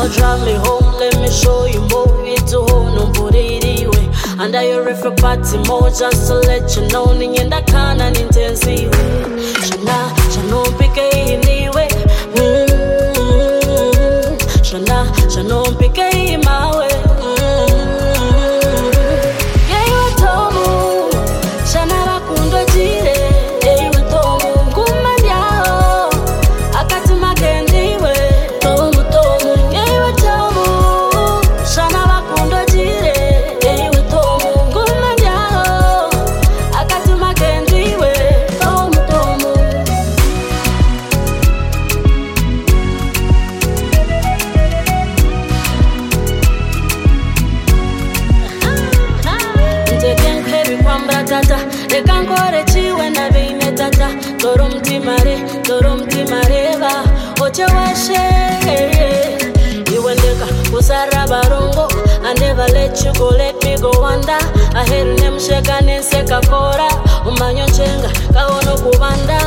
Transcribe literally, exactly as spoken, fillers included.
Now drive me home, let me show you more. It's a whole no body way. Under your refer party more, just to let you know. Nienda kana nintensiwe. Shana, shano pike iniwe. Shana, shano pike imawe. Yeah, you are tomu. Shana bakundwa jire. Yeah, you are tomu. Kumandiao. Akati magendiwe. Tomu, tomu. Yeah, you are tomu. Shana bakundwa jire. Yeah, you are tomu. Kumandiao. Akati magendiwe. Tomu, tomu. Ntekin heavy kwambra tata. Ekankore chiwe na vine tata. Torum timare, torum timareva. Oche washe. Iwendeka kusara barongo. I never let you go, let me go under. I hear them shake and seka kora. Umanyo chenga, kaono kubanda.